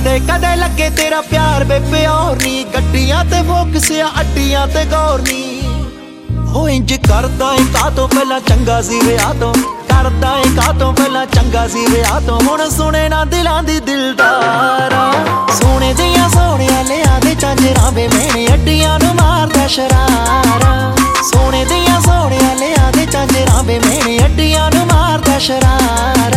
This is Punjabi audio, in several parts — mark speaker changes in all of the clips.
Speaker 1: ਕਦੇ ਕਦੇ ਲੱਗੇ ਤੇਰਾ ਪਿਆਰ ਵੇ ਪਿਓਰ ਨੀ, ਗੱਡੀਆਂ ਤੇ ਫੋਕਸ ਆ ਅੱਡੀਆਂ ਤੇ ਗੌਰ ਨੀ। ਹੋ ਇੰਜ ਕਰਦਾ ਏ ਕਾਤੋਂ ਪਹਿਲਾਂ ਚੰਗਾ ਸੀ ਵਿਆਹ ਤੋਂ, ਕਰਦਾ ਏ ਕਾਤੋਂ ਪਹਿਲਾਂ ਚੰਗਾ ਸੀ ਵਿਆਹ ਤੋਂ। ਹੁਣ ਸੁਣੇ ਨਾ ਦਿਲਾਂ ਦੀ ਦਿਲਦਾਰਾ, ਸੋਹਣੇ ਦੀਆਂ ਸੋਹਣਿਆਂ ਲਿਆ ਦੇ ਝਾਂਜਰਾਂ ਵੇ ਮੇਨੇ ਅੱਡੀਆਂ ਨੂੰ ਮਾਰਦਾ ਸ਼ਰਾਰਾ। ਸੋਹਣੇ ਦੀਆਂ ਸੋਹਣਿਆਂ ਲਿਆ ਦੇ ਝਾਂਜਰਾਂ ਵੇ ਮੇਨੇ ਅੱਡੀਆਂ ਨੂੰ ਮਾਰਦਾ ਸ਼ਰਾਰਾ।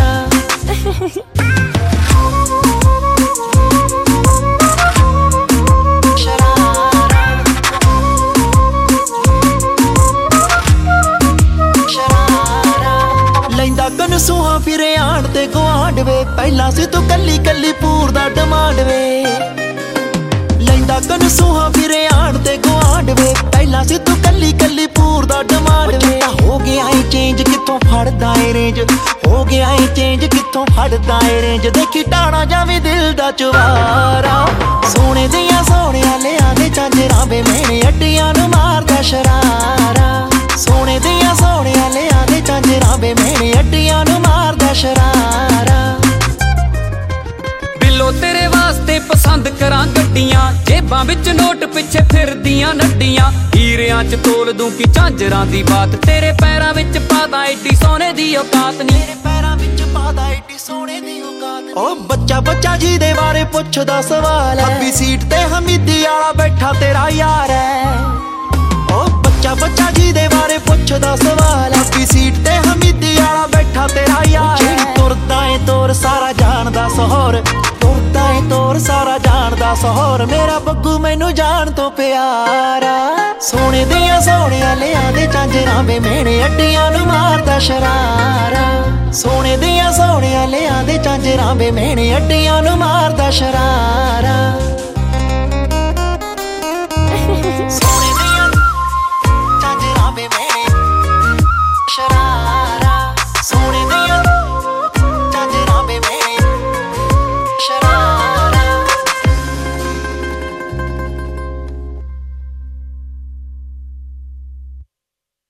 Speaker 1: ਗਨ ਸੁਹਾ ਫਿਰੇ ਆਣ ਤੇ ਗੁਆਂਢ ਵੇ, ਪਹਿਲਾਂ ਸੀ ਤੂੰ ਕੱਲੀ ਕੱਲੀ ਪੂਰ ਦਾ ਡਿਮਾਂਡ ਵੇ। ਲੈਂਦਾ ਗਨ ਸੁਹਾ ਫਿਰੇ ਆਣ ਤੇ ਗੁਆਂਢ ਵੇ, ਪਹਿਲਾਂ ਸੀ ਤੂੰ ਕੱਲੀ ਕੱਲੀ ਪੂਰ ਦਾ ਡਿਮਾਂਡ ਵੇ। ਹੋ ਗਿਆ ਏ ਚੇਂਜ ਕਿੱਥੋਂ ਫੜਦਾ ਏ ਰੇਂਜ, ਹੋ ਗਿਆ ਏ ਚੇਂਜ ਕਿੱਥੋਂ ਫੜਦਾ ਏ ਰੇਂਜ। ਦੇਖੀ ਟਾਣਾ ਜਾਵੇ ਦਿਲ ਦਾ ਚੁਬਾਰਾ, ਸੋਹਣੇ ਦੀਆਂ ਸੋਹਣਿਆਂ ਲਿਆ ਦੇ ਝਾਂਜਰਾਂ ਵੇ ਮੇਨੇ ਅੱਡੀਆਂ ਨੂੰ ਮਾਰਦਾ ਸ਼ਰਾਰਾ। ਸੋਹਣੇ ਦੀਆਂ ਸੋਹਣਿਆਂ ਲਿਆ ਦੇ ਝਾਂਜਰਾਂ ਵੇ ਮੇਨੇ ਅੱਡੀਆਂ ਨੂੰ ਮਾਰਦਾ ਸ਼ਰਾਰਾ।
Speaker 2: ਬਿੱਲੋ ਤੇਰੇ ਵਾਸਤੇ ਪਸੰਦ ਕਰਾਂ ਗੱਡੀਆਂ, ਜੇਬਾਂ ਵਿੱਚ ਨੋਟ ਪਿੱਛੇ ਫਿਰਦੀਆਂ ਨੱਡੀਆਂ। ਹੀਰਿਆਂ ਚ ਤੋਲ ਦੂੰ ਕਿ ਝਾਂਜਰਾਂ ਦੀ ਬਾਤ, ਤੇਰੇ ਪੈਰਾਂ ਵਿੱਚ ਪਾਦਾ ਏਡੀ ਸੋਹਣੇ ਦੀ ਔਕਾਤ ਨੀ।
Speaker 1: ਤੇਰੇ ਪੈਰਾਂ ਵਿੱਚ ਪਾਦਾ ਏਡੀ ਸੋਹਣੇ ਦੀ ਔਕਾਤ ਨੀ। ਓ ਬੱਚਾ ਬੱਚਾ ਜੀ ਦੇ ਬਾਰੇ ਪੁੱਛਦਾ ਸਵਾਲ ਹੈ, ਅੱਬੀ ਸੀਟ ਤੇ ਹਮੀਦੀ ਵਾਲਾ ਬੈਠਾ ਤੇਰਾ ਯਾਰ ਹੈ। ਓ ਬੱਚਾ ਬੱਚਾ ਜੀ ਦੇ ਬਾਰੇ ਪੁੱਛਦਾ ਸਵਾਲ, ਅੱਬੀ ਸੀਟ ਤੇ ਹਮੀਦੀ ਵਾਲਾ ਬੈਠਾ ਤੇਰਾ ਯਾਰ। ਜਿਹੜੀ ਤੁਰਦਾ ਏ ਤੋਰ ਸਾਰਾ ਜਾਣਦਾ ਸਹੌਰ, ਤੁਰਦਾ ਏ ਤੋਰ ਸਾਰਾ ਜਾਣਦਾ ਸਹੌਰ। ਮੇਰਾ ਬੱਗੂ ਮੈਨੂੰ ਜਾਣ ਤੋਂ ਪਿਆਰਾ, ਸੋਹਣੇ ਦੀਆਂ ਸੋਹਣਿਆਂ ਲਿਆ ਦੇ ਝਾਂਜਰਾਂ ਵੇ ਮੇਨੇ ਅੱਡੀਆਂ ਨੂੰ ਮਾਰਦਾ ਸ਼ਰਾਰਾ। ਸੋਹਣੇ ਦੀਆਂ ਸੋਹਣਿਆਂ ਲਿਆ ਦੇ ਝਾਂਜਰਾਂ ਵੇ ਮੇਨੇ ਅੱਡੀਆਂ ਨੂੰ ਮਾਰਦਾ ਸ਼ਰਾਰਾ।